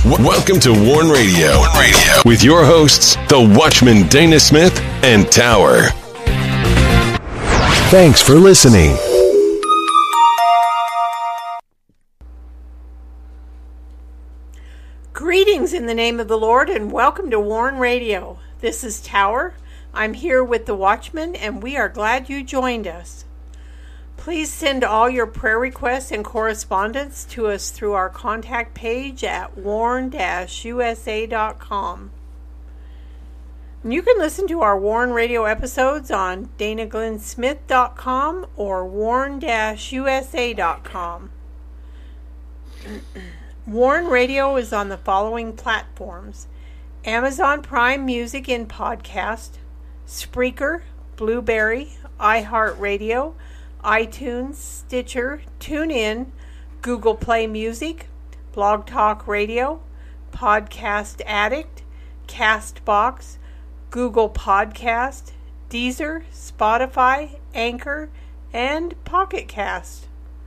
Welcome to Warn Radio with your hosts, the Watchman Dana Smith and Tower. Thanks for listening. Greetings in the name of the Lord and welcome to Warn Radio. This is Tower. I'm here with the Watchman and we are glad you joined us. Please send all your prayer requests and correspondence to us through our contact page at warn-usa.com. You can listen to our Warn Radio episodes on danaglennsmith.com or warn-usa.com. Warn Radio is on the following platforms: Amazon Prime Music in podcast, Spreaker, Blueberry, iHeartRadio, iTunes, Stitcher, TuneIn, Google Play Music, Blog Talk Radio, Podcast Addict, Castbox, Google Podcast, Deezer, Spotify, Anchor, and Pocket Cast.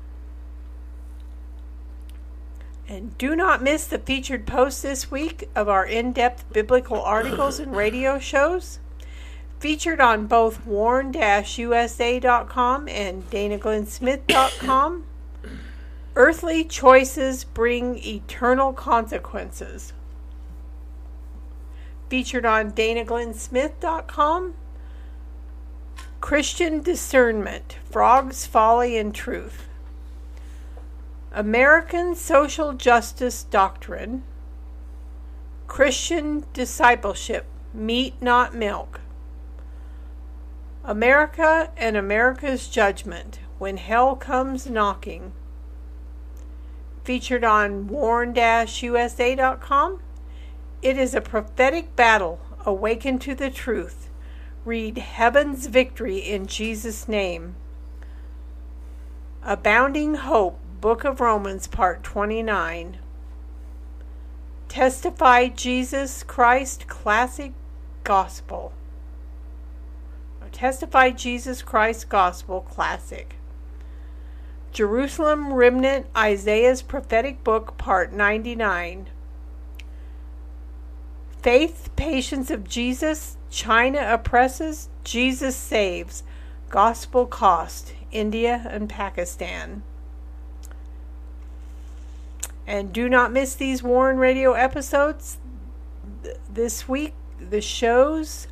And do not miss the featured posts this week of our in-depth biblical articles and radio shows. Featured on both warn-usa.com and danaglennsmith.com. Earthly choices bring eternal consequences. Featured on danaglennsmith.com. Christian discernment, frogs, folly, and truth. American social justice doctrine. Christian discipleship, meat not milk. America and America's judgment, when hell comes knocking. Featured on warn-usa.com. It is a prophetic battle. Awaken to the truth. Read Heaven's Victory in Jesus' Name. Abounding Hope, Book of Romans, Part 29. Testify Jesus Christ Classic Gospel. Testify Jesus Christ Gospel Classic. Jerusalem Remnant, Isaiah's Prophetic Book, Part 99. Faith, Patience of Jesus, China Oppresses, Jesus Saves, Gospel Cost, India and Pakistan. And do not miss these Warn Radio episodes. This week, the shows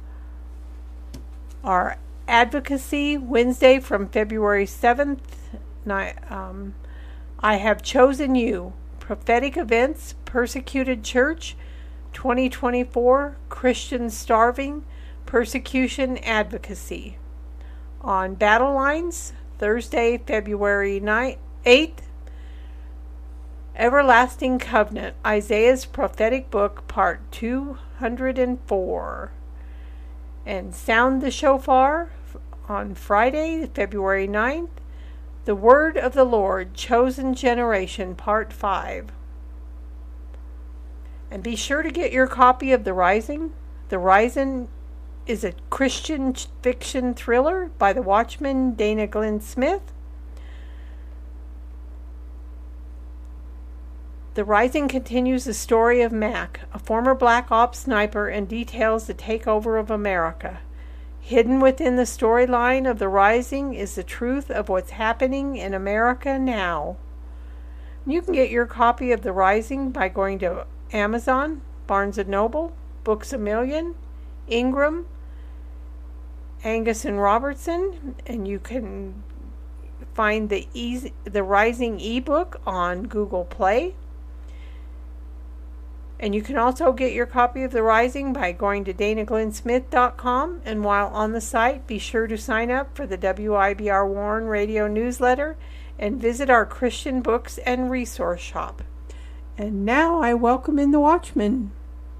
are Advocacy, Wednesday from February 7th. I Have Chosen You. Prophetic Events, Persecuted Church, 2024, Christians Starving, Persecution Advocacy. On Battle Lines, Thursday, February 8th, Everlasting Covenant, Isaiah's Prophetic Book, Part 204. And Sound the Shofar on Friday, February 9th, The Word of the Lord, Chosen Generation, Part 5. And be sure to get your copy of The Rising. The Rising is a Christian fiction thriller by the Watchman Dana Glenn Smith. The Rising continues the story of Mac, a former Black Ops sniper, and details the takeover of America. Hidden within the storyline of The Rising is the truth of what's happening in America now. You can get your copy of The Rising by going to Amazon, Barnes & Noble, Books A Million, Ingram, Angus and Robertson, and you can find the Rising ebook on Google Play. And you can also get your copy of The Rising by going to danaglennsmith.com. And while on the site, be sure to sign up for the WIBR Warn Radio newsletter and visit our Christian books and resource shop. And now I welcome in the Watchman.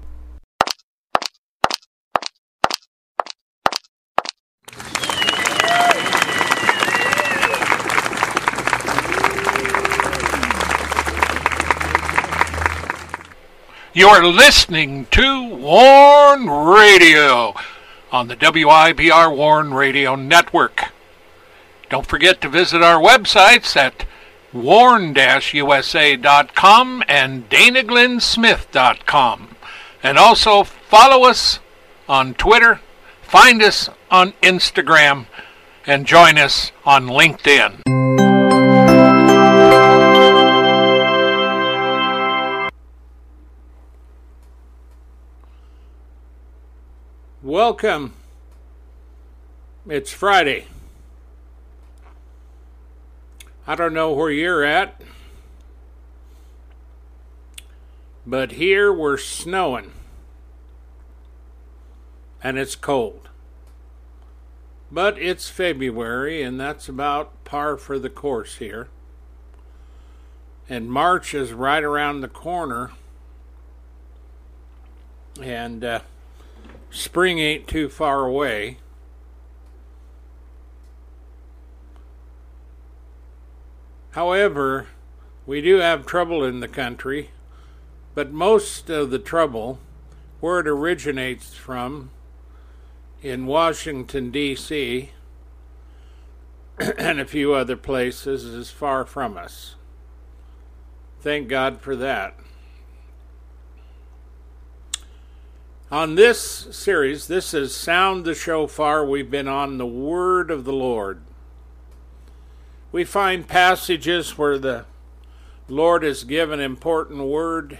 You're listening to Warn Radio on the WIBR Warn Radio Network. Don't forget to visit our websites at warn-usa.com and danaglennsmith.com. And also follow us on Twitter, find us on Instagram, and join us on LinkedIn. Welcome. It's Friday. I don't know where you're at, but here we're snowing, and it's cold. But it's February, and that's about par for the course here. And March is right around the corner, and spring ain't too far away. However, we do have trouble in the country, but most of the trouble, where it originates from, in Washington, D.C., and a few other places, is far from us. Thank God for that. On this series, this is Sound the Shofar. We've been on the Word of the Lord. We find passages where the Lord has given important word,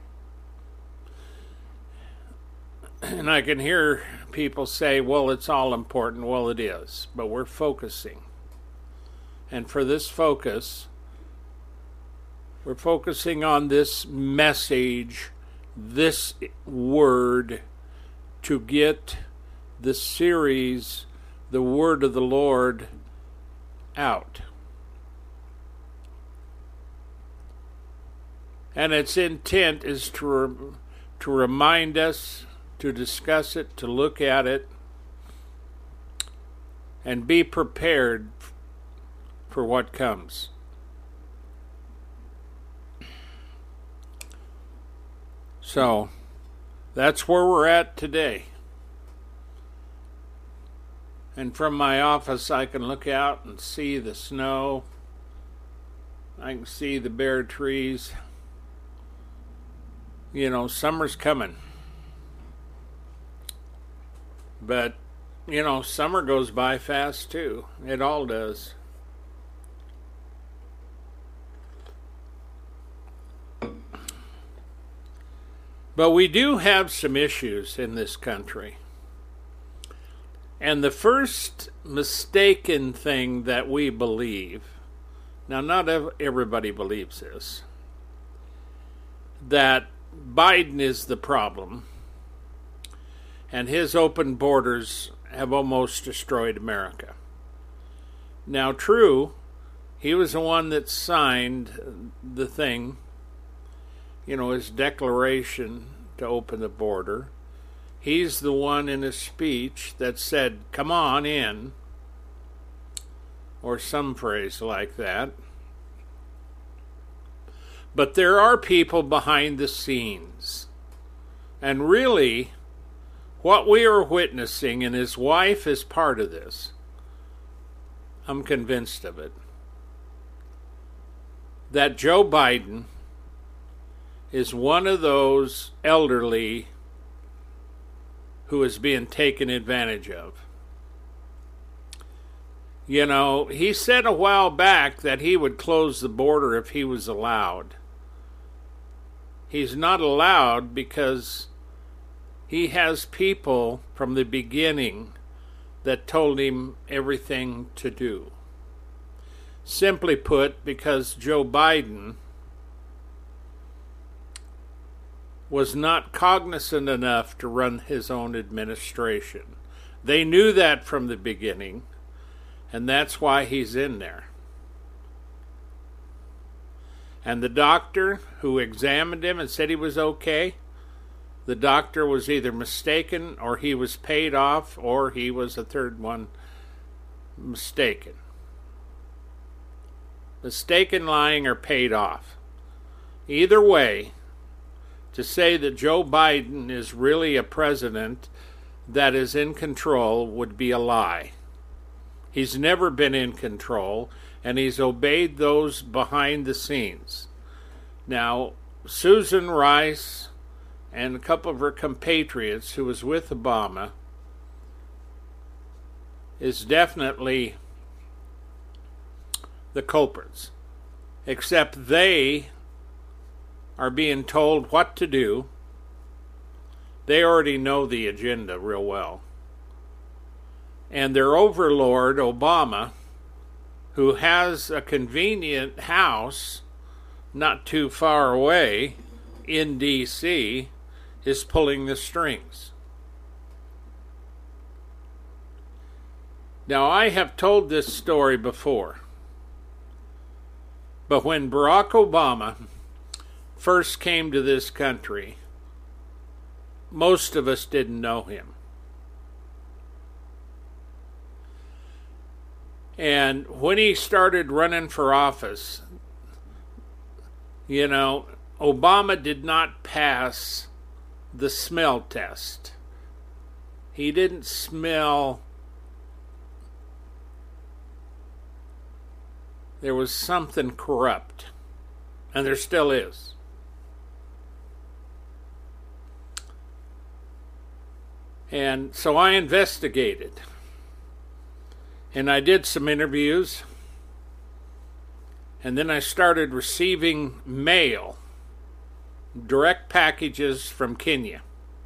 and I can hear people say, well, it's all important. Well, it is, but we're focusing. And for this focus, we're focusing on this message, this word, to get the series, The Word of the Lord, out. And its intent is to remind us, to discuss it, to look at it, and be prepared for what comes. So, that's where we're at today. And from my office, I can look out and see the snow. I can see the bare trees. You know, summer's coming. But, you know, summer goes by fast too. It all does. But we do have some issues in this country. And the first mistaken thing that we believe, now not everybody believes this, that Biden is the problem, and his open borders have almost destroyed America. Now, true, he was the one that signed the thing, you know, his declaration to open the border. He's the one in a speech that said, come on in, or some phrase like that. But there are people behind the scenes. And really, what we are witnessing, and his wife is part of this, I'm convinced of it, that Joe Biden is one of those elderly who is being taken advantage of. You know, he said a while back that he would close the border if he was allowed. He's not allowed because he has people from the beginning that told him everything to do. Simply put, because Joe Biden was not cognizant enough to run his own administration. They knew that from the beginning, and that's why he's in there. And the doctor who examined him and said he was okay, the doctor was either mistaken, or he was paid off, or he was a third one, mistaken. Mistaken, lying, or paid off. Either way, to say that Joe Biden is really a president that is in control would be a lie. He's never been in control, and he's obeyed those behind the scenes. Now, Susan Rice and a couple of her compatriots who was with Obama is definitely the culprits, except they are being told what to do. They already know the agenda real well. And their overlord, Obama, who has a convenient house not too far away in D.C., is pulling the strings. Now, I have told this story before, but when Barack Obama first came to this country, most of us didn't know him. And when he started running for office, Obama did not pass the smell test. He didn't smell. There was something corrupt, and there still is. And so I investigated, and I did some interviews, and then I started receiving mail, direct packages from Kenya.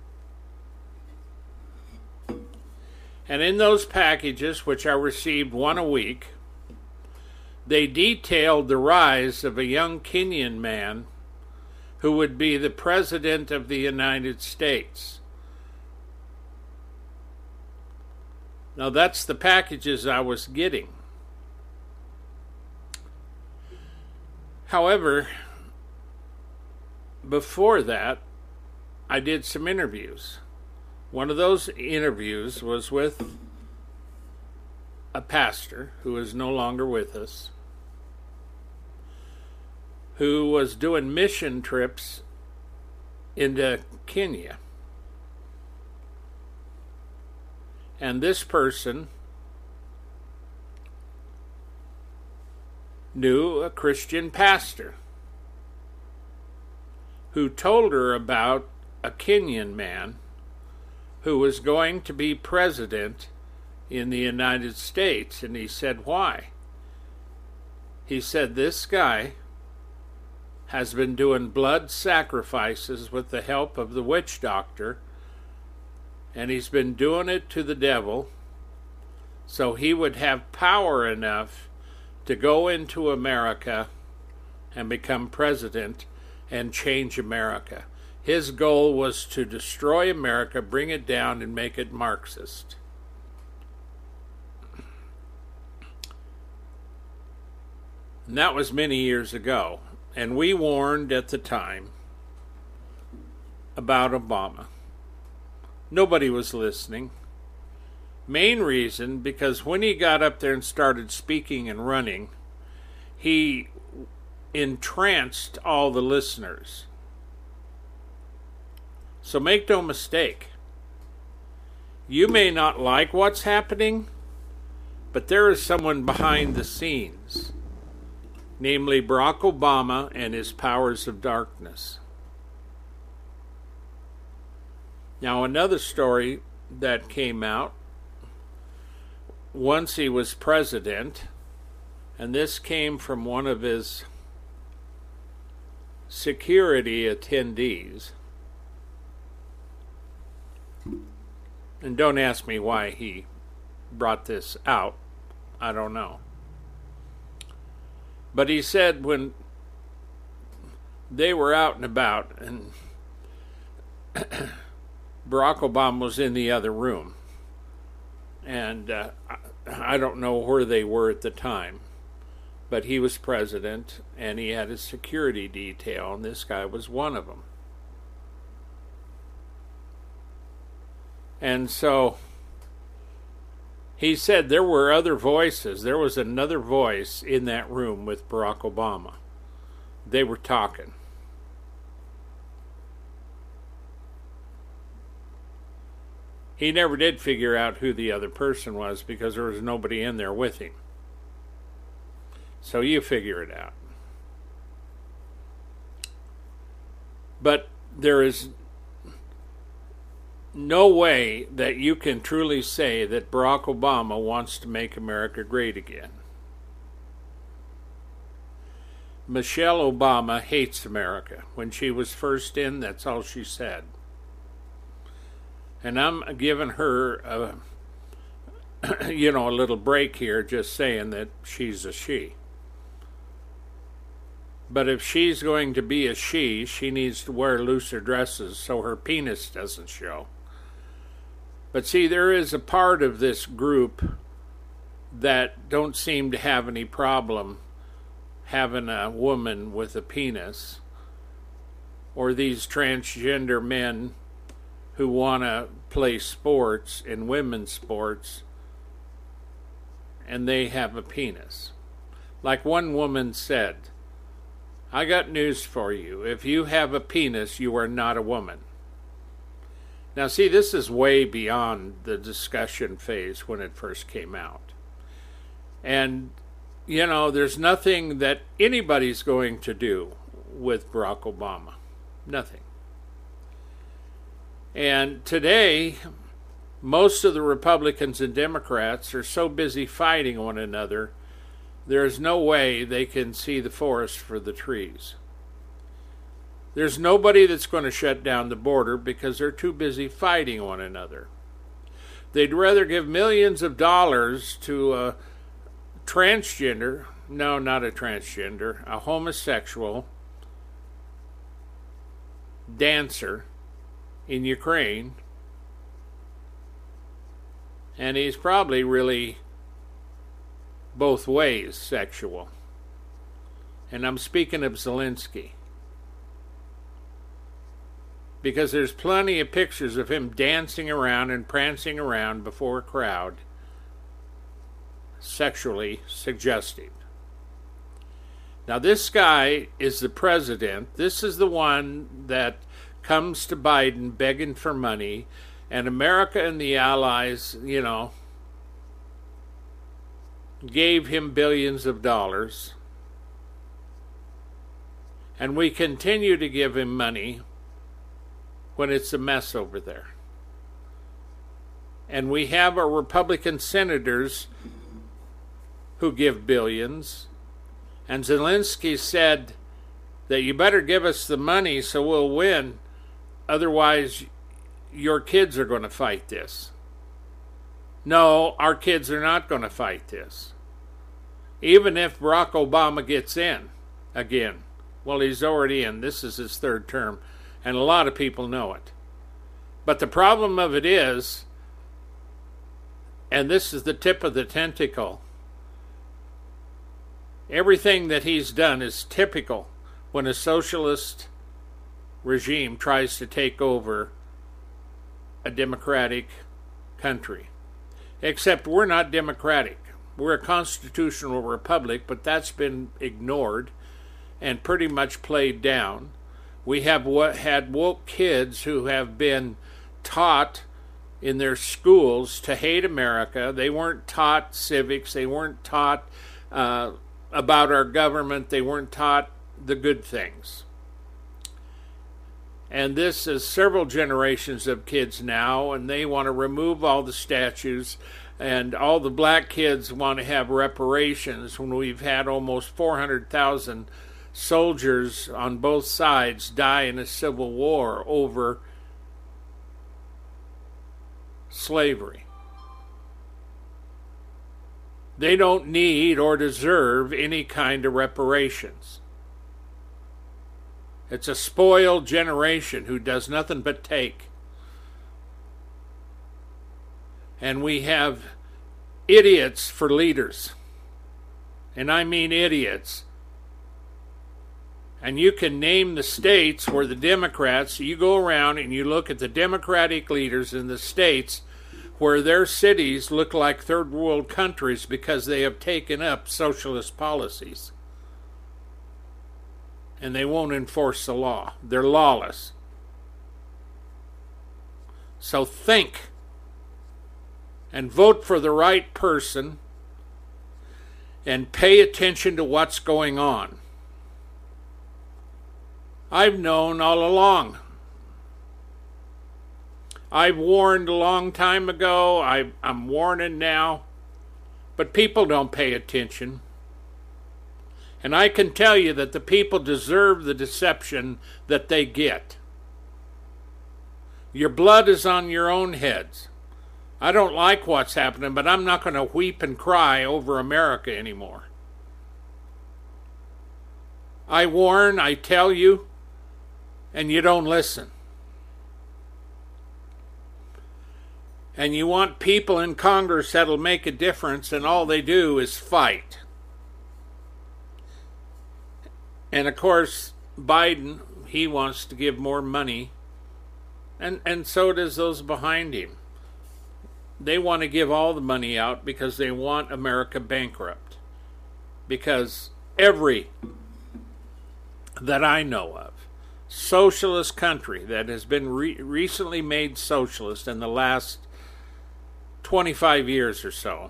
And in those packages, which I received one a week, they detailed the rise of a young Kenyan man who would be the President of the United States. Now, that's the packages I was getting. However, before that, I did some interviews. One of those interviews was with a pastor who is no longer with us, who was doing mission trips into Kenya. And this person knew a Christian pastor who told her about a Kenyan man who was going to be president in the United States. And he said, why? He said, this guy has been doing blood sacrifices with the help of the witch doctor, and he's been doing it to the devil, so he would have power enough to go into America and become president and change America. His goal was to destroy America, bring it down, and make it Marxist. And that was many years ago. And we warned at the time about Obama. Nobody was listening. Main reason, because when he got up there and started speaking and running, he entranced all the listeners. So make no mistake, you may not like what's happening, but there is someone behind the scenes, namely Barack Obama and his powers of darkness. Now, another story that came out, once he was president, and this came from one of his security attendees. And don't ask me why he brought this out. I don't know. But he said when they were out and about, and Barack Obama was in the other room, and I don't know where they were at the time, but he was president, and he had a security detail, and this guy was one of them. And so he said there were other voices. There was another voice in that room with Barack Obama. They were talking. He never did figure out who the other person was because there was nobody in there with him. So you figure it out. But there is no way that you can truly say that Barack Obama wants to make America great again. Michelle Obama hates America. When she was first in, that's all she said. And I'm giving her a little break here, just saying that she's a she. But if she's going to be a she needs to wear looser dresses so her penis doesn't show. But see, there is a part of this group that don't seem to have any problem having a woman with a penis, or these transgender men who want to play sports and women's sports and they have a penis. Like one woman said, I got news for you. If you have a penis, you are not a woman. Now, see, this is way beyond the discussion phase when it first came out. And, there's nothing that anybody's going to do with Barack Obama. Nothing. And today, most of the Republicans and Democrats are so busy fighting one another, there's no way they can see the forest for the trees. There's nobody that's going to shut down the border because they're too busy fighting one another. They'd rather give millions of dollars to a transgender, no, not a transgender, a homosexual dancer in Ukraine, and he's probably really both ways sexual. And I'm speaking of Zelensky, because there's plenty of pictures of him dancing around and prancing around before a crowd, sexually suggestive. Now, this guy is the president. This is the one that comes to Biden begging for money, and America and the allies, gave him billions of dollars, and we continue to give him money when it's a mess over there. And we have our Republican senators who give billions, and Zelensky said that you better give us the money so we'll win, otherwise your kids are going to fight this. No, our kids are not going to fight this. Even if Barack Obama gets in again. Well, he's already in. This is his third term, and a lot of people know it. But the problem of it is, and this is the tip of the tentacle, everything that he's done is typical when a socialist regime tries to take over a democratic country. Except we're not democratic. We're a constitutional republic, but that's been ignored and pretty much played down. We have had woke kids who have been taught in their schools to hate America. They weren't taught civics. They weren't taught about our government. They weren't taught the good things. And this is several generations of kids now, and they want to remove all the statues, and all the black kids want to have reparations when we've had almost 400,000 soldiers on both sides die in a civil war over slavery. They don't need or deserve any kind of reparations. It's a spoiled generation who does nothing but take. And we have idiots for leaders. And I mean idiots. And you can name the states where the Democrats, you go around and you look at the Democratic leaders in the states where their cities look like third world countries because they have taken up socialist policies. And they won't enforce the law. They're lawless. So think and vote for the right person. and pay attention to what's going on. I've known all along. I've warned a long time ago. I'm warning now. But people don't pay attention. And I can tell you that the people deserve the deception that they get. Your blood is on your own heads. I don't like what's happening, but I'm not going to weep and cry over America anymore. I warn, I tell you, and you don't listen. And you want people in Congress that'll make a difference, and all they do is fight. And of course, Biden, he wants to give more money, and so does those behind him. They want to give all the money out because they want America bankrupt. Because every that I know of, socialist country that has been recently made socialist in the last 25 years or so,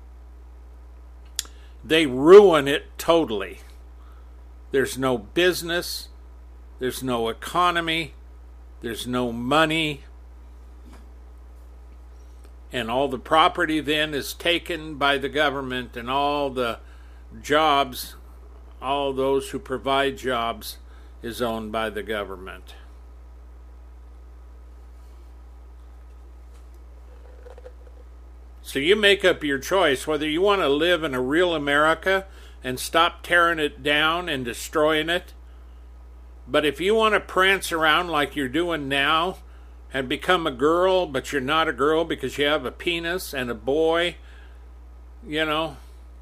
they ruin it totally. There's no business, there's no economy, there's no money, and all the property then is taken by the government, and all the jobs, all those who provide jobs, is owned by the government. So you make up your choice whether you want to live in a real America and stop tearing it down and destroying it. But if you want to prance around like you're doing now and become a girl, but you're not a girl because you have a penis, and a boy, you know,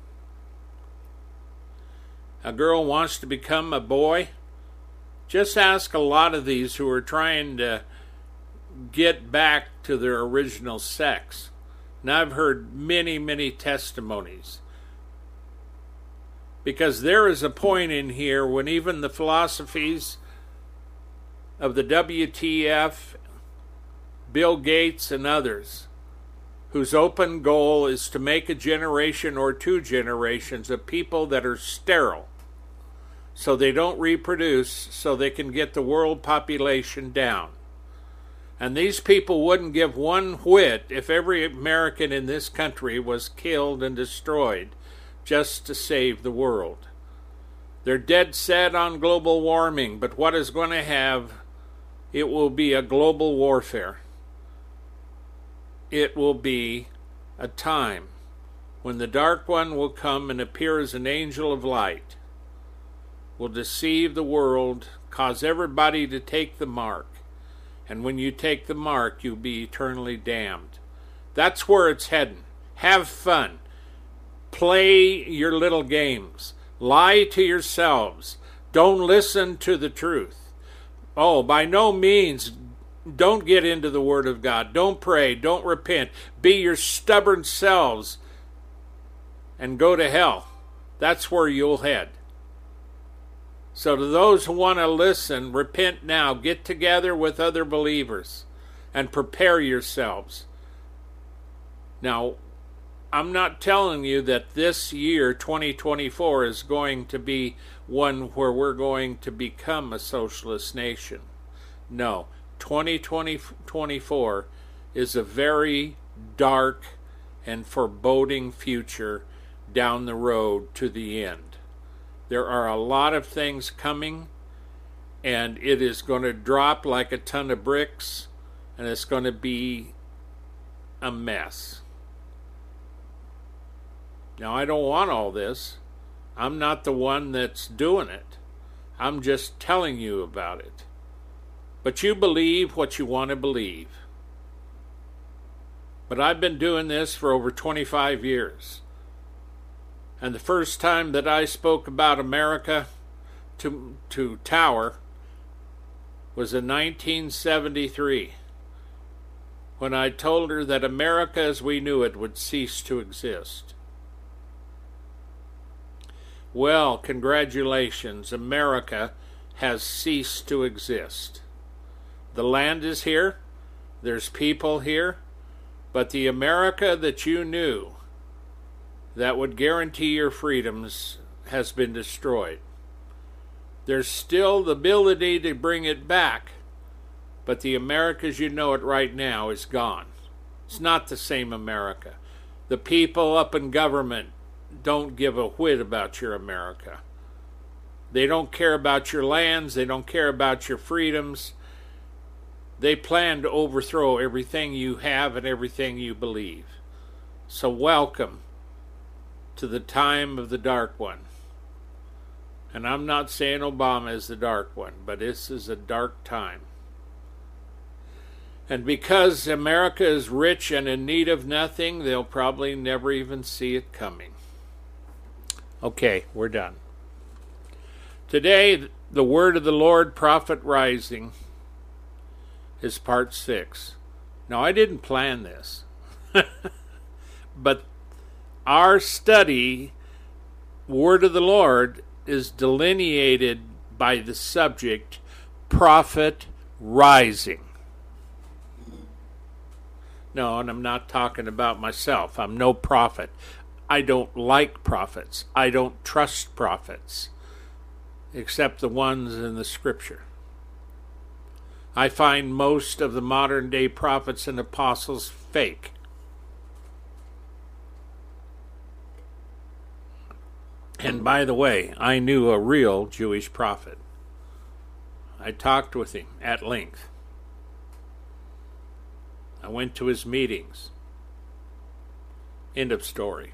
a girl wants to become a boy, just ask a lot of these who are trying to get back to their original sex. Now, I've heard many, many testimonies. Because there is a point in here when even the philosophies of the WTF, Bill Gates, and others, whose open goal is to make a generation or two generations of people that are sterile, so they don't reproduce, so they can get the world population down. And these people wouldn't give one whit if every American in this country was killed and destroyed just to save the world. They're dead set on global warming, but what is going to have, it will be a global warfare. It will be a time when the Dark One will come and appear as an angel of light, will deceive the world, cause everybody to take the mark. And when you take the mark, you'll be eternally damned. That's where it's heading. Have fun. Play your little games. Lie to yourselves. Don't listen to the truth. Oh, by no means, don't get into the Word of God. Don't pray. Don't repent. Be your stubborn selves and go to hell. That's where you'll head. So to those who want to listen, repent now. Get together with other believers and prepare yourselves. Now, I'm not telling you that this year, 2024, is going to be one where we're going to become a socialist nation. No, 2024 is a very dark and foreboding future down the road to the end. There are a lot of things coming, and it is going to drop like a ton of bricks, and it's going to be a mess. Now, I don't want all this. I'm not the one that's doing it. I'm just telling you about it. But you believe what you want to believe. But I've been doing this for over 25 years. And the first time that I spoke about America to Tower was in 1973, when I told her that America as we knew it would cease to exist. Well, congratulations, America has ceased to exist. The land is here, there's people here, but the America that you knew that would guarantee your freedoms has been destroyed. There's still the ability to bring it back, but the America as you know it right now is gone. It's not the same America. The people up in government don't give a whit about your America. They don't care about your lands. They don't care about your freedoms. They plan to overthrow everything you have and everything you believe. So welcome to the time of the Dark One. And I'm not saying Obama is the Dark One, but this is a dark time. And because America is rich and in need of nothing, they'll probably never even see it coming. Okay, we're done. Today, the word of the Lord, Prophet Rising, is part 6. Now, I didn't plan this, but our study, Word of the Lord, is delineated by the subject, Prophet Rising. No, and I'm not talking about myself. I'm no prophet. I don't like prophets. I don't trust prophets, except the ones in the Scripture. I find most of the modern day prophets and apostles fake. And by the way, I knew a real Jewish prophet. I talked with him at length. I went to his meetings. End of story.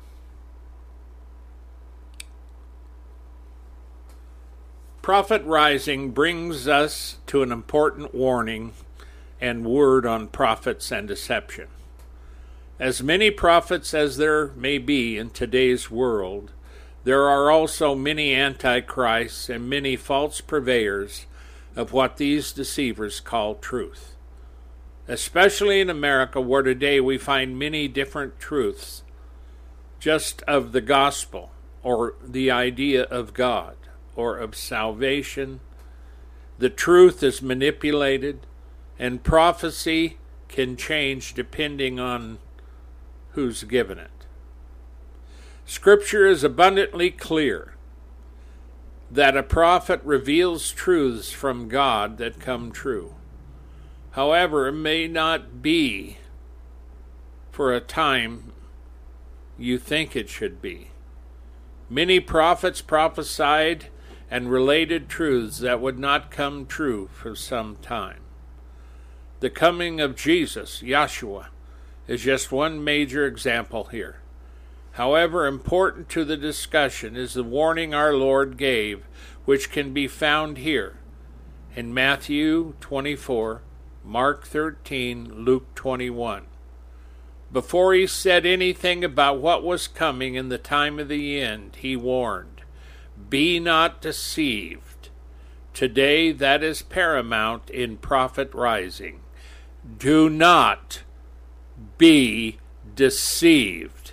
Prophet Rising brings us to an important warning and word on prophets and deception. As many prophets as there may be in today's world, there are also many antichrists and many false purveyors of what these deceivers call truth. Especially in America, where today we find many different truths just of the gospel, or the idea of God, or of salvation. The truth is manipulated, and prophecy can change depending on who's given it. Scripture is abundantly clear that a prophet reveals truths from God that come true. However, it may not be for a time you think it should be. Many prophets prophesied and related truths that would not come true for some time. The coming of Jesus, Yeshua, is just one major example here. However, important to the discussion is the warning our Lord gave, which can be found here in Matthew 24, Mark 13, Luke 21. Before he said anything about what was coming in the time of the end, he warned, "Be not deceived." Today, that is paramount in Prophet Rising. Do not be deceived.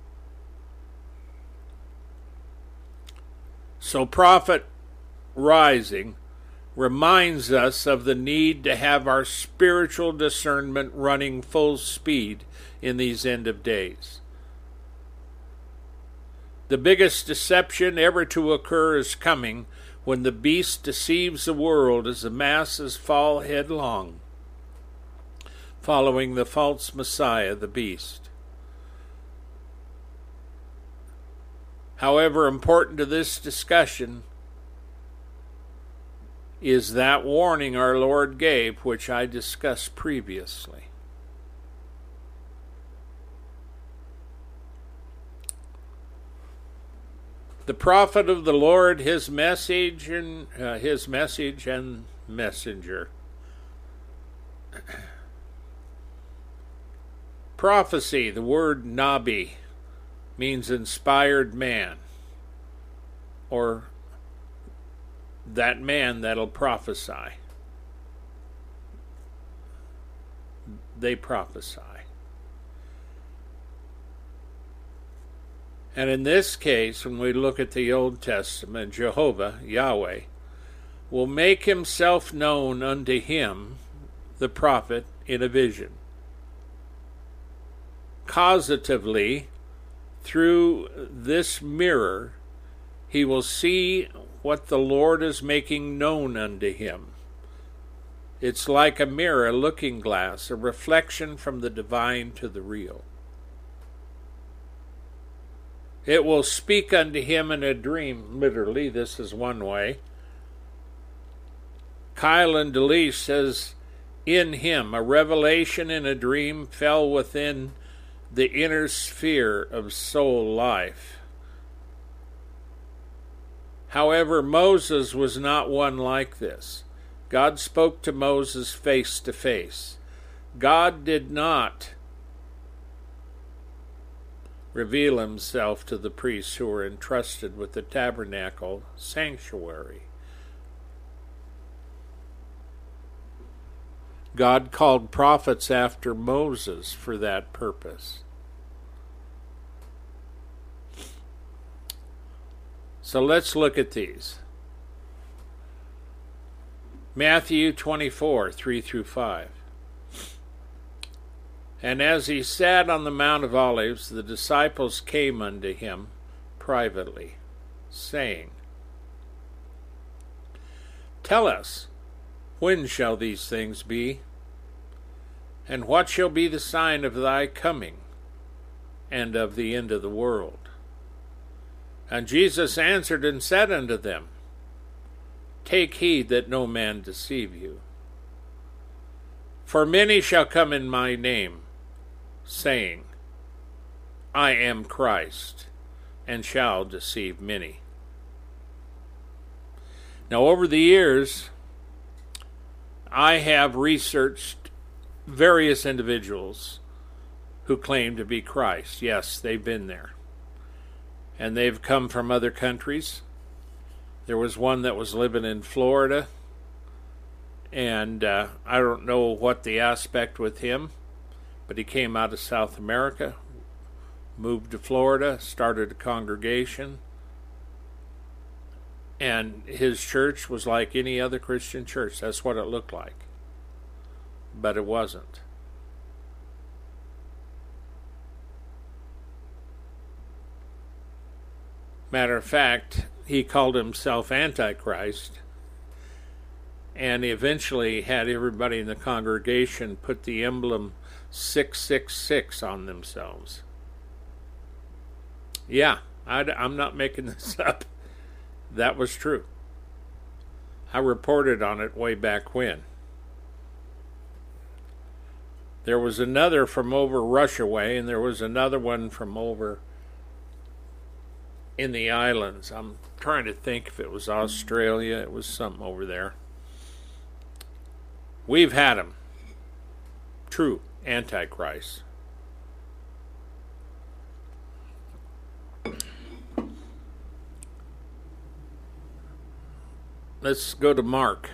So Prophet Rising reminds us of the need to have our spiritual discernment running full speed in these end of days. The biggest deception ever to occur is coming when the beast deceives the world as the masses fall headlong, following the false Messiah, the beast. However, important to this discussion is that warning our Lord gave, which I discussed previously. The prophet of the Lord, his message and messenger. Prophecy, the word nabi, means inspired man, or that man that'll prophesy. They prophesy. And in this case, when we look at the Old Testament, Jehovah, Yahweh, will make himself known unto him, the prophet, in a vision. Causatively, through this mirror, he will see what the Lord is making known unto him. It's like a mirror, a looking glass, a reflection from the divine to the real. It will speak unto him in a dream. Literally, this is one way. Kylan DeLeese says, in him, a revelation in a dream fell within the inner sphere of soul life. However, Moses was not one like this. God spoke to Moses face to face. God did not reveal himself to the priests who were entrusted with the tabernacle sanctuary. God called prophets after Moses for that purpose. So let's look at these. Matthew 24, 3 through 5. And as he sat on the Mount of Olives, the disciples came unto him privately, saying, Tell us, when shall these things be? And what shall be the sign of thy coming, and of the end of the world? And Jesus answered and said unto them, Take heed that no man deceive you. For many shall come in my name, saying, I am Christ, and shall deceive many. Now, over the years, I have researched various individuals who claim to be Christ. Yes, they've been there. And they've come from other countries. There was one that was living in Florida, and I don't know what the aspect with him, but he came out of South America, moved to Florida, started a congregation, and his church was like any other Christian church. That's what it looked like. But it wasn't. Matter of fact, he called himself Antichrist, and he eventually had everybody in the congregation put the emblem 666 on themselves. Yeah, I'm not making this up. That was true. I reported on it way back when. There was another from over Russia way, and there was another one from over in the islands. I'm trying to think if it was Australia. It was something over there. We've had them. True Antichrist. Let's go to Mark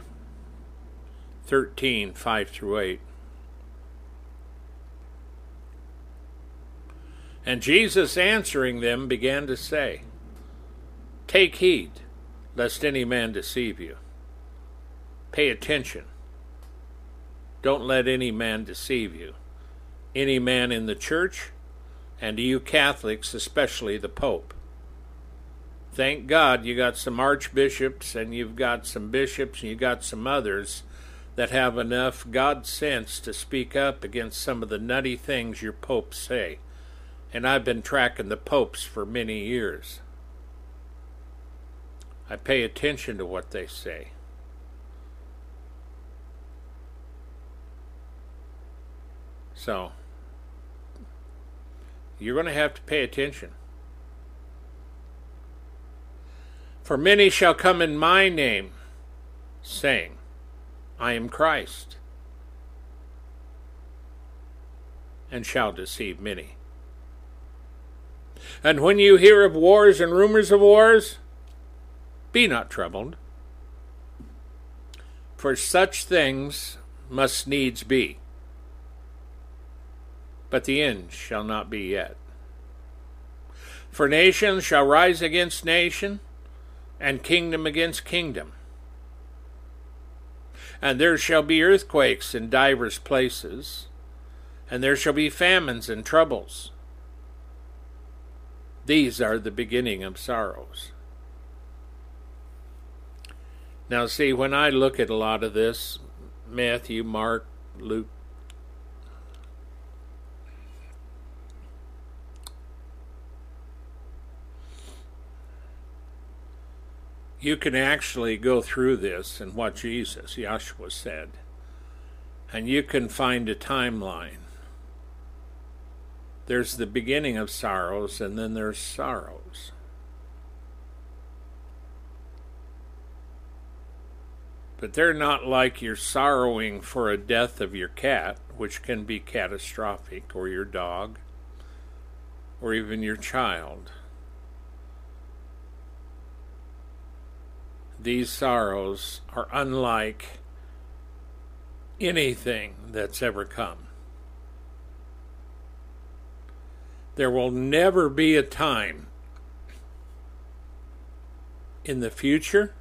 13, 5 through 8. And Jesus answering them began to say, Take heed, lest any man deceive you. Pay attention. Don't let any man deceive you. Any man in the church, and you Catholics, especially the Pope. Thank God you got some archbishops, and you've got some bishops, and you got some others that have enough God sense to speak up against some of the nutty things your popes say. And I've been tracking the popes for many years. I pay attention to what they say. So, you're going to have to pay attention. For many shall come in my name, saying, I am Christ, and shall deceive many. And when you hear of wars and rumors of wars, be not troubled, for such things must needs be, but the end shall not be yet. For nation shall rise against nation, and kingdom against kingdom. And there shall be earthquakes in divers places, and there shall be famines and troubles. These are the beginning of sorrows. Now see, when I look at a lot of this, Matthew, Mark, Luke, you can actually go through this and what Jesus, Yahshua, said, and you can find a timeline. There's the beginning of sorrows, and then there's sorrows. But they're not like you're sorrowing for a death of your cat, which can be catastrophic, or your dog, or even your child. These sorrows are unlike anything that's ever come. There will never be a time in the future,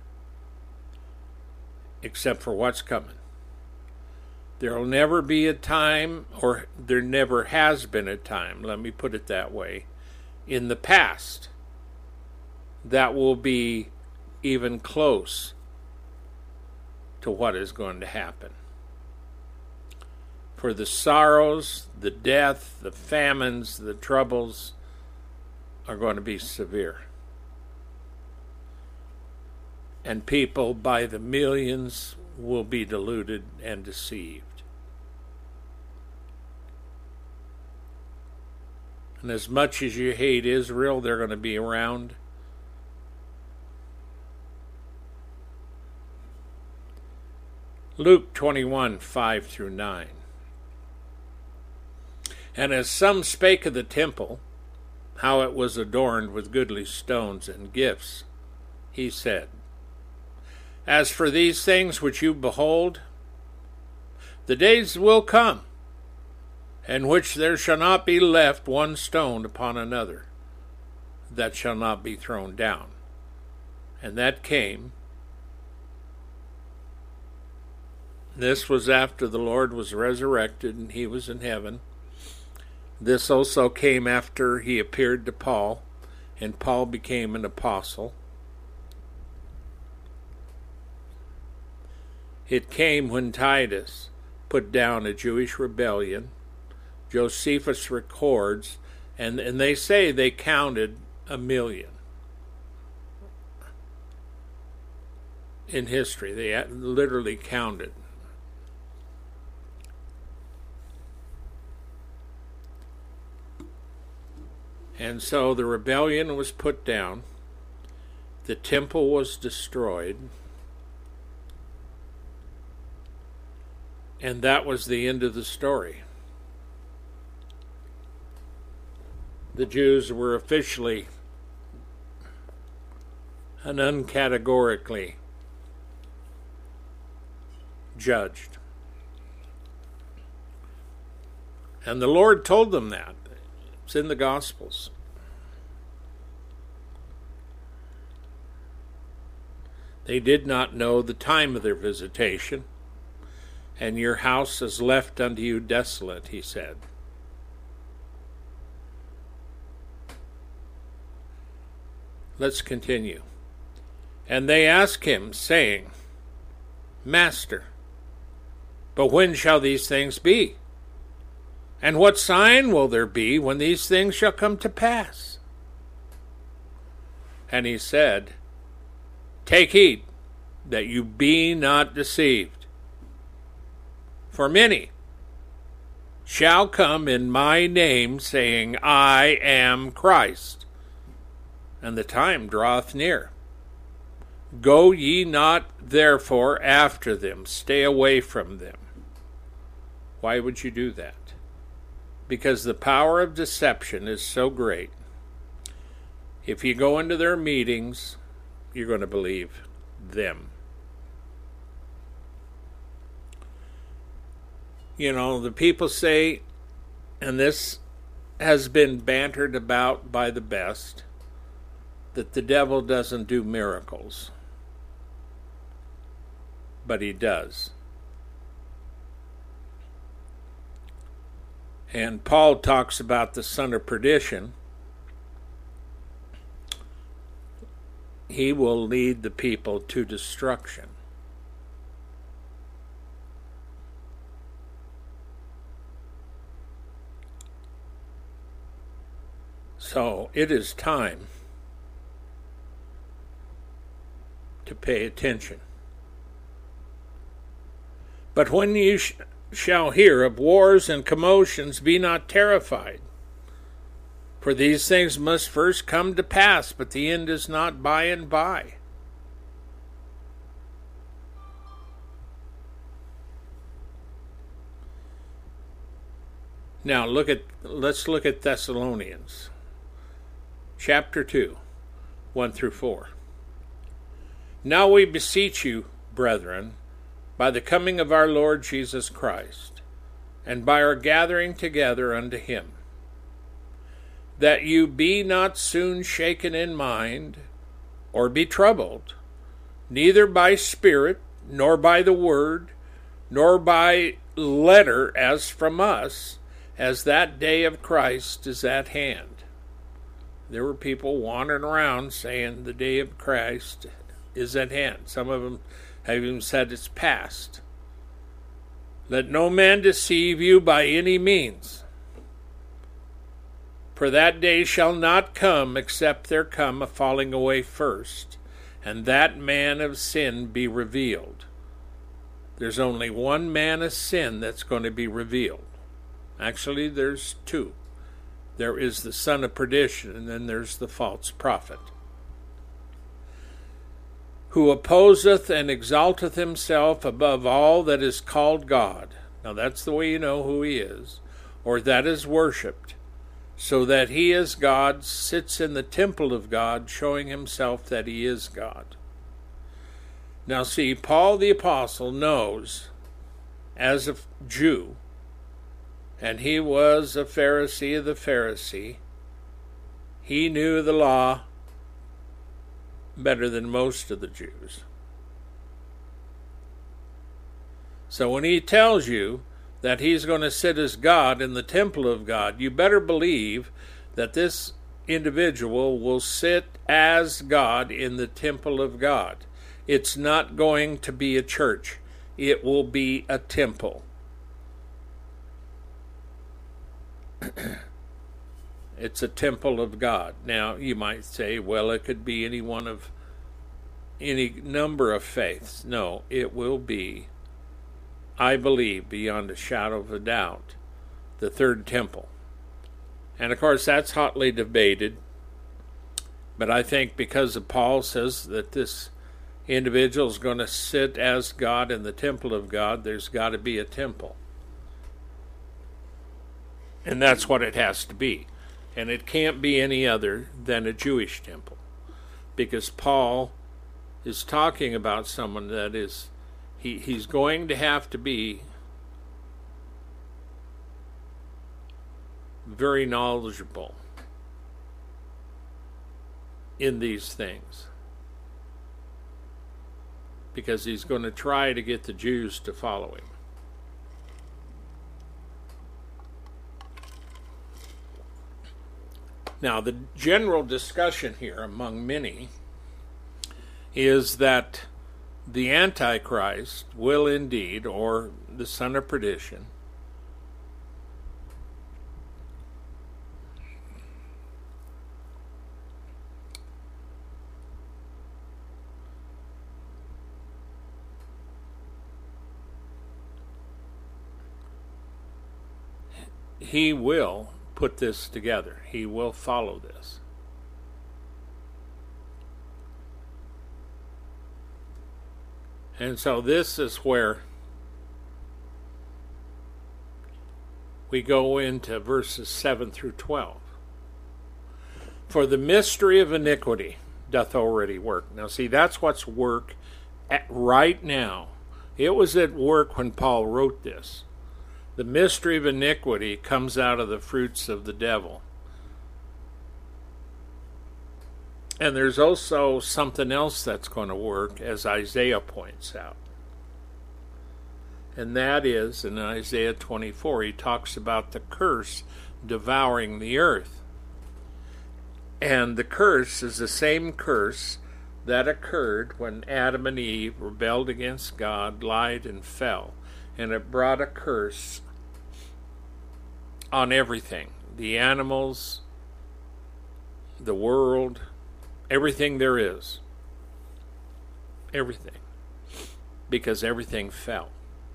except for what's coming. There will never be a time, or there never has been a time, let me put it that way, in the past that will be even close to what is going to happen. For the sorrows, the death, the famines, the troubles are going to be severe. And people by the millions will be deluded and deceived. And as much as you hate Israel, they're going to be around. Luke 21, 5 through 9. And as some spake of the temple, how it was adorned with goodly stones and gifts, he said, As for these things which you behold, the days will come, in which there shall not be left one stone upon another, that shall not be thrown down. And that came. This was after the Lord was resurrected and he was in heaven. This also came after he appeared to Paul, and Paul became an apostle. It came when Titus put down a Jewish rebellion. Josephus records, and they say they counted 1 million. In history, they literally counted. And so the rebellion was put down, the temple was destroyed, and that was the end of the story. The Jews were officially and uncategorically judged. And the Lord told them that. It's in the Gospels. They did not know the time of their visitation, and your house is left unto you desolate, he said. Let's continue. And they asked him, saying, Master, but when shall these things be? And what sign will there be when these things shall come to pass? And he said, Take heed that you be not deceived. For many shall come in my name, saying, I am Christ, and the time draweth near. Go ye not therefore after them, stay away from them. Why would you do that? Because the power of deception is so great. If you go into their meetings, you're going to believe them. You know, the people say, and this has been bantered about by the best, that the devil doesn't do miracles. But he does. And Paul talks about the son of perdition he will lead the people to destruction. So it is time to pay attention. But when you shall hear of wars and commotions, be not terrified. For these things must first come to pass, but the end is not by and by. Now let's look at Thessalonians, chapter 2, 1 through 4. Now we beseech you, brethren, by the coming of our Lord Jesus Christ, and by our gathering together unto him, that you be not soon shaken in mind, or be troubled, neither by spirit, nor by the word, nor by letter as from us, as that day of Christ is at hand. There were people wandering around saying the day of Christ is at hand. Some of them have even said it's past. Let no man deceive you by any means. For that day shall not come, except there come a falling away first, and that man of sin be revealed. There's only one man of sin that's going to be revealed. Actually, there's two. There is the son of perdition, and then there's the false prophet, who opposeth and exalteth himself above all that is called God. Now that's the way you know who he is, or that is worshipped, so that he as God sits in the temple of God, showing himself that he is God. Now see, Paul the apostle knows, as a Jew, and he was a Pharisee of the Pharisee, he knew the law better than most of the Jews. So when he tells you that he's going to sit as God in the temple of God, you better believe that this individual will sit as God in the temple of God. It's not going to be a church. It will be a temple. It's a temple of God. Now, you might say, well, it could be any one of any number of faiths. No, it will be, I believe, beyond a shadow of a doubt, the third temple. And, of course, that's hotly debated. But I think because of Paul says that this individual is going to sit as God in the temple of God, there's got to be a temple. And that's what it has to be. And it can't be any other than a Jewish temple. Because Paul is talking about someone that is, he's going to have to be very knowledgeable in these things. Because he's going to try to get the Jews to follow him. Now, the general discussion here among many is that the Antichrist will indeed, or the son of perdition, he will put this together. He will follow this. And so this is where we go into verses 7 through 12. For the mystery of iniquity doth already work. Now see, that's what's work right now. It was at work when Paul wrote this. The mystery of iniquity comes out of the fruits of the devil. And there's also something else that's going to work, as Isaiah points out. And that is, in Isaiah 24, he talks about the curse devouring the earth. And the curse is the same curse that occurred when Adam and Eve rebelled against God, lied, and fell. And it brought a curse on everything. The animals, the world, everything there is. Everything. Because everything fell.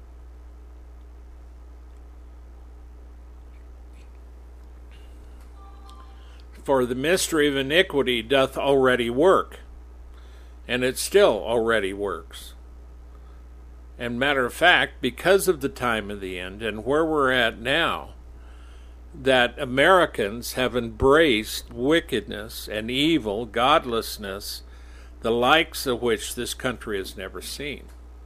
For the mystery of iniquity doth already work, and it still already works. And matter of fact, because of the time of the end and where we're at now, that Americans have embraced wickedness and evil, godlessness, the likes of which this country has never seen.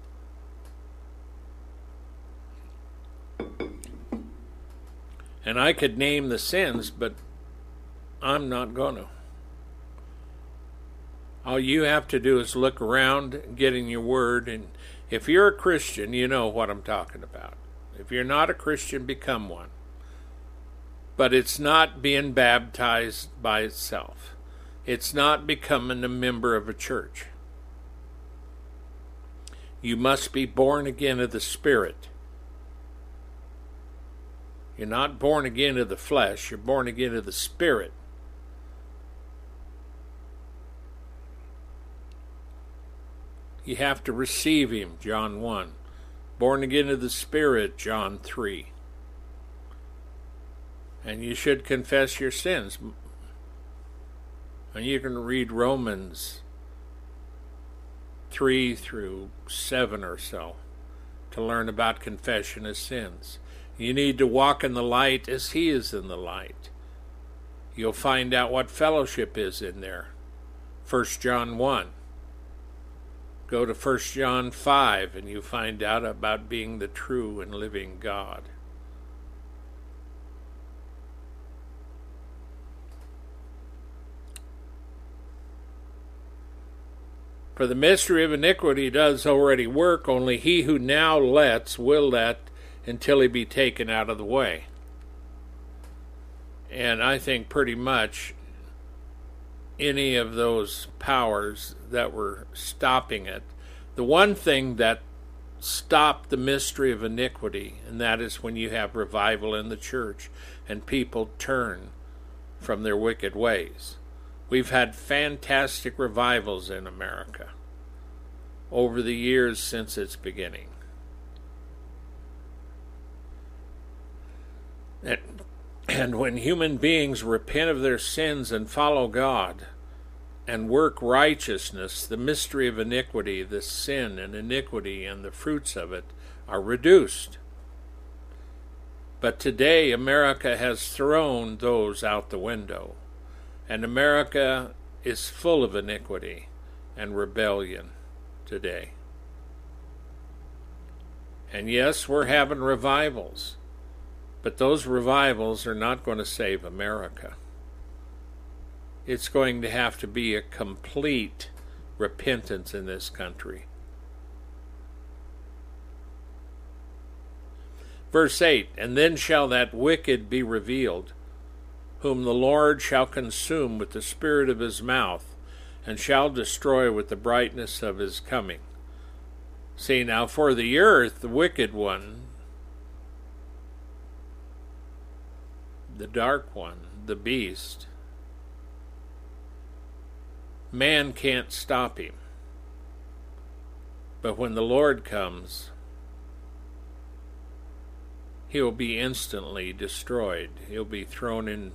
And I could name the sins, but I'm not going to. All you have to do is look around, get in your word, and if you're a Christian, you know what I'm talking about. If you're not a Christian, become one. But it's not being baptized by itself. It's not becoming a member of a church. You must be born again of the Spirit. You're not born again of the flesh, you're born again of the Spirit. You have to receive Him, John 1. Born again of the Spirit, John 3. And you should confess your sins. And you can read Romans 3 through 7 or so to learn about confession of sins. You need to walk in the light as He is in the light. You'll find out what fellowship is in there. 1 John 1. Go to 1 John 5 and you find out about being the true and living God. For the mystery of iniquity does already work, only he who now lets will let until he be taken out of the way. And I think pretty much any of those powers that were stopping it, the one thing that stopped the mystery of iniquity, and that is when you have revival in the church and people turn from their wicked ways. We've had fantastic revivals in America over the years since its beginning. And when human beings repent of their sins and follow God and work righteousness, the mystery of iniquity, the sin and iniquity and the fruits of it are reduced. But today America has thrown those out the window, and America is full of iniquity and rebellion today. And yes, we're having revivals. But those revivals are not going to save America. It's going to have to be a complete repentance in this country. Verse 8, and then shall that wicked be revealed, whom the Lord shall consume with the spirit of his mouth, and shall destroy with the brightness of his coming. See, now for the earth, the wicked one, the dark one, the beast, man can't stop him. But when the Lord comes, he'll be instantly destroyed. He'll be thrown in.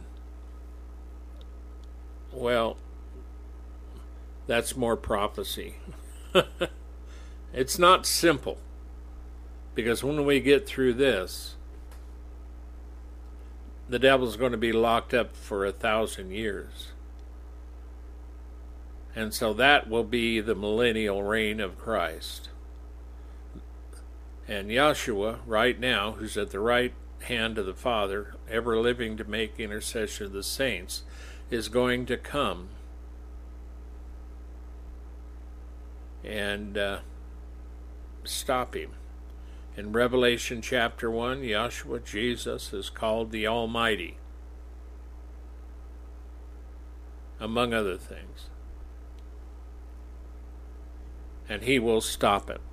Well, that's more prophecy. It's not simple, because when we get through this, the devil's going to be locked up for 1,000 years. And so that will be the millennial reign of Christ. And Yeshua, right now, who's at the right hand of the Father, ever living to make intercession of the saints, is going to come and stop him. In Revelation chapter 1, Yeshua, Jesus, is called the Almighty, among other things. and he will stop it.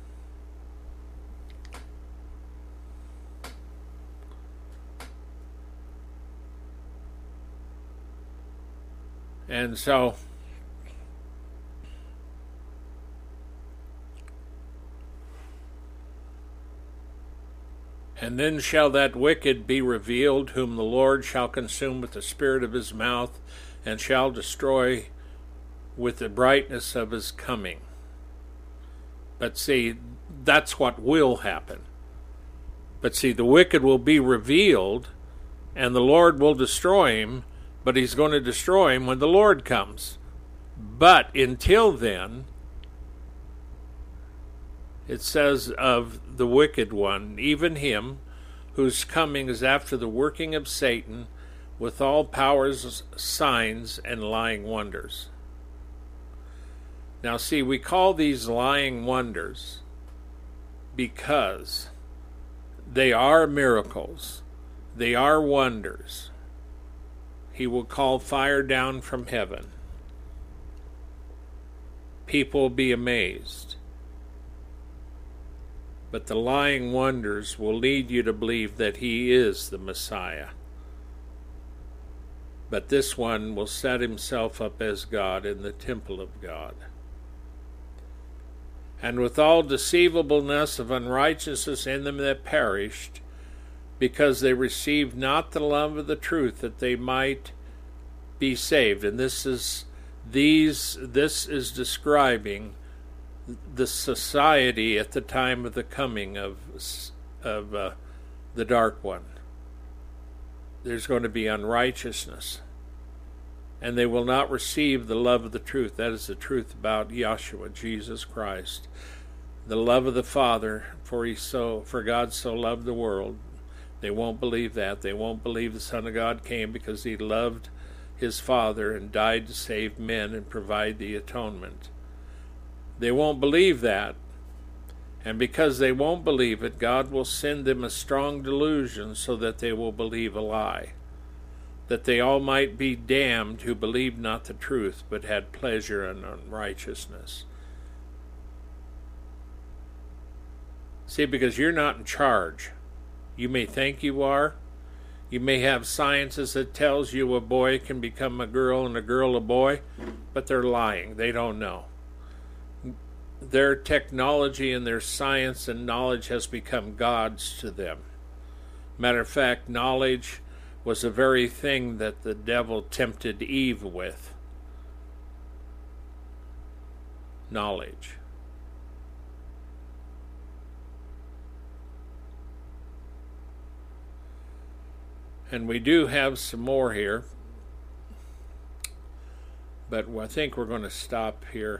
And so and then shall that wicked be revealed, whom the Lord shall consume with the spirit of his mouth, and shall destroy with the brightness of his coming. But see, that's what will happen. But see, the wicked will be revealed, and the Lord will destroy him, but he's going to destroy him when the Lord comes. But until then, it says of the wicked one, even him whose coming is after the working of Satan, with all powers, signs, and lying wonders. Now see, we call these lying wonders because they are miracles. They are wonders. He will call fire down from heaven. People will be amazed. But the lying wonders will lead you to believe that he is the Messiah. But this one will set himself up as God in the temple of God. And with all deceivableness of unrighteousness in them that perished, because they received not the love of the truth, that they might be saved. And this is describing the society at the time of the coming of the Dark One. There's going to be unrighteousness, and they will not receive the love of the truth. That is the truth about Yeshua, Jesus Christ, the love of the Father. For God so loved the world. They won't believe that. They won't believe the Son of God came because he loved his Father and died to save men and provide the atonement. They won't believe that. And because they won't believe it, God will send them a strong delusion so that they will believe a lie, that they all might be damned who believed not the truth, but had pleasure in unrighteousness. See, because you're not in charge. You may think you are. You may have sciences that tells you a boy can become a girl and a girl a boy, but they're lying. They don't know. Their technology and their science and knowledge has become gods to them. Matter of fact, knowledge was the very thing that the devil tempted Eve with. Knowledge. And we do have some more here, but I think we're going to stop here.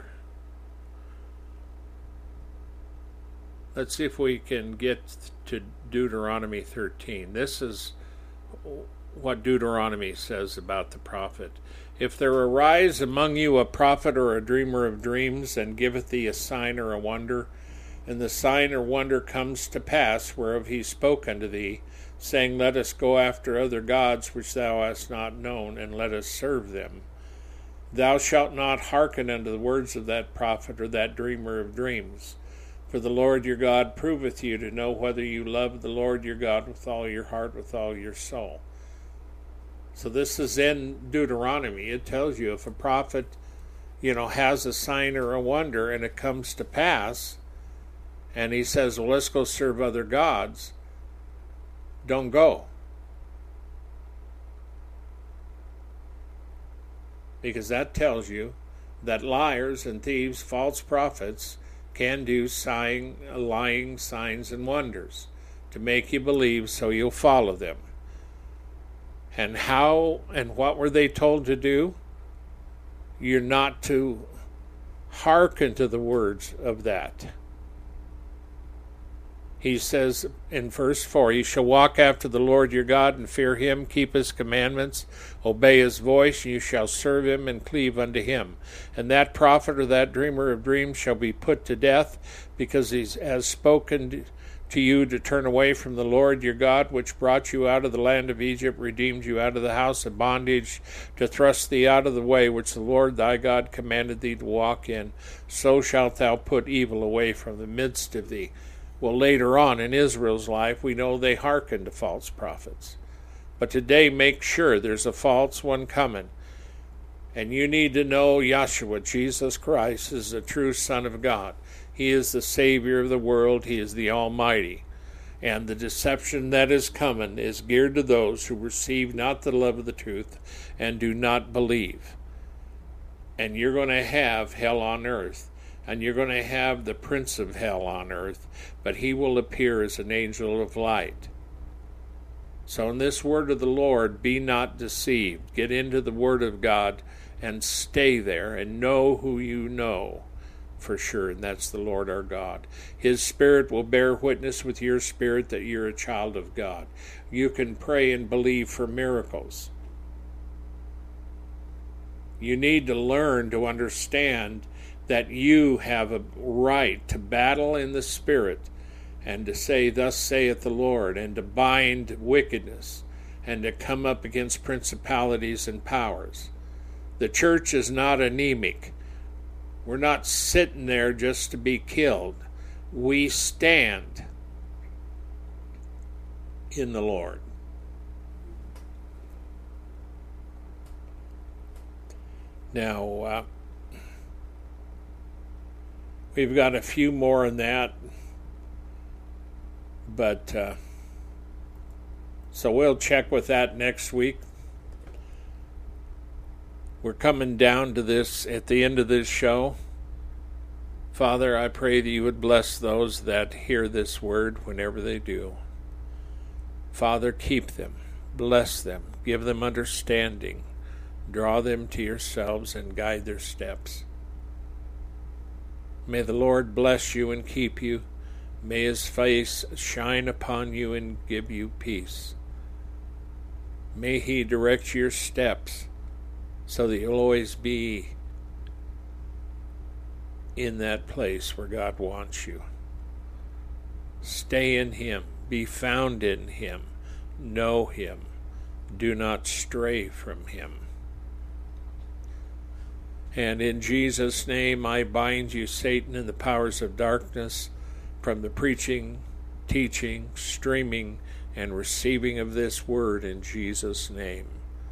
Let's see if we can get to Deuteronomy 13. This is what Deuteronomy says about the prophet. If there arise among you a prophet or a dreamer of dreams, and giveth thee a sign or a wonder, and the sign or wonder comes to pass, whereof he spoke unto thee, saying, Let us go after other gods which thou hast not known, and let us serve them. Thou shalt not hearken unto the words of that prophet or that dreamer of dreams. For the Lord your God proveth you to know whether you love the Lord your God with all your heart, with all your soul. So this is in Deuteronomy. It tells you if a prophet, has a sign or a wonder and it comes to pass, and he says, well, let's go serve other gods, don't go. Because that tells you that liars and thieves, false prophets, can do lying signs and wonders to make you believe so you'll follow them. And how and what were they told to do? You're not to hearken to the words of that. He says in verse 4, You shall walk after the Lord your God and fear him, keep his commandments, obey his voice, and you shall serve him and cleave unto him. And that prophet or that dreamer of dreams shall be put to death, because he has spoken to you to turn away from the Lord your God, which brought you out of the land of Egypt, redeemed you out of the house of bondage, to thrust thee out of the way which the Lord thy God commanded thee to walk in. So shalt thou put evil away from the midst of thee. Well, later on in Israel's life, we know they hearkened to false prophets. But today, make sure there's a false one coming. And you need to know Yeshua, Jesus Christ, is the true Son of God. He is the Savior of the world. He is the Almighty. And the deception that is coming is geared to those who receive not the love of the truth and do not believe. And you're going to have hell on earth. And you're going to have the prince of hell on earth. But he will appear as an angel of light. So in this word of the Lord, be not deceived. Get into the word of God and stay there and know who you know for sure, and that's the Lord our God. His Spirit will bear witness with your spirit that you're a child of God. You can pray and believe for miracles. You need to learn to understand that you have a right to battle in the Spirit and to say, thus saith the Lord, and to bind wickedness and to come up against principalities and powers. The church is not anemic. We're not sitting there just to be killed. We stand in the Lord. Now, we've got a few more in that, but so we'll check with that next week. We're coming down to this at the end of this show. Father, I pray that you would bless those that hear this word whenever they do. Father, keep them, bless them, give them understanding, draw them to yourselves and guide their steps. May the Lord bless you and keep you. May his face shine upon you and give you peace. May he direct your steps so that you'll always be in that place where God wants you. Stay in him. Be found in him. Know him. Do not stray from him. And in Jesus' name, I bind you, Satan, and the powers of darkness from the preaching, teaching, streaming, and receiving of this word in Jesus' name.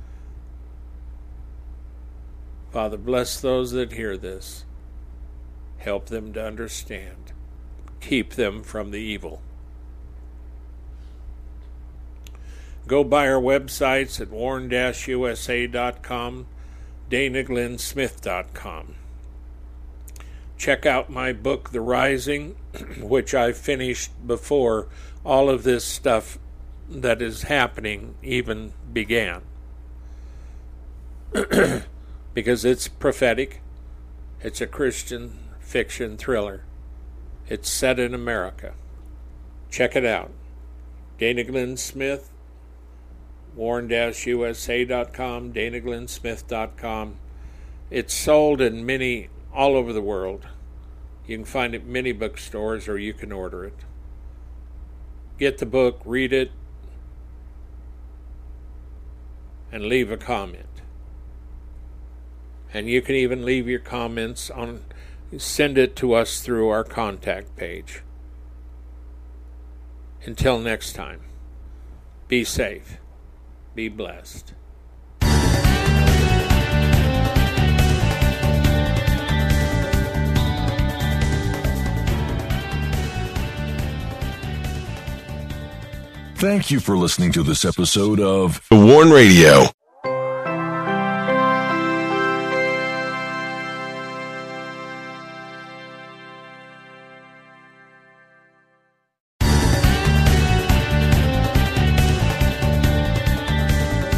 Father, bless those that hear this. Help them to understand. Keep them from the evil. Go by our websites at warn-usa.com, DanaGlynnSmith.com. Check out my book, The Rising, which I finished before all of this stuff that is happening even began. Because it's prophetic. It's a Christian fiction thriller. It's set in America. Check it out. Dana Glenn Smith, warn-usa.com, DanaGlynnSmith.com. It's sold in many, all over the world. You can find it in many bookstores or you can order it. Get the book, read it, and leave a comment. And you can even leave your comments on, send it to us through our contact page. Until next time, be safe, be blessed. Thank you for listening to this episode of The Warn Radio